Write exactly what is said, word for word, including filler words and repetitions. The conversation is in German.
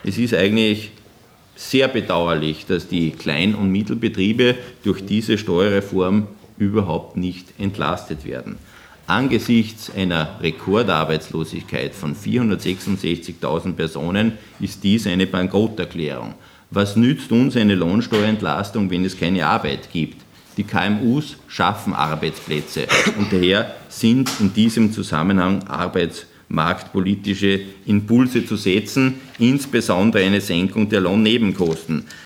Es ist eigentlich sehr bedauerlich, dass die Klein- und Mittelbetriebe durch diese Steuerreform überhaupt nicht entlastet werden. Angesichts einer Rekordarbeitslosigkeit von vierhundertsechsundsechzigtausend Personen ist dies eine Bankrotterklärung. Was nützt uns eine Lohnsteuerentlastung, wenn es keine Arbeit gibt? Die K M Us schaffen Arbeitsplätze und daher sind in diesem Zusammenhang arbeitsmarktpolitische Impulse zu setzen, insbesondere eine Senkung der Lohnnebenkosten.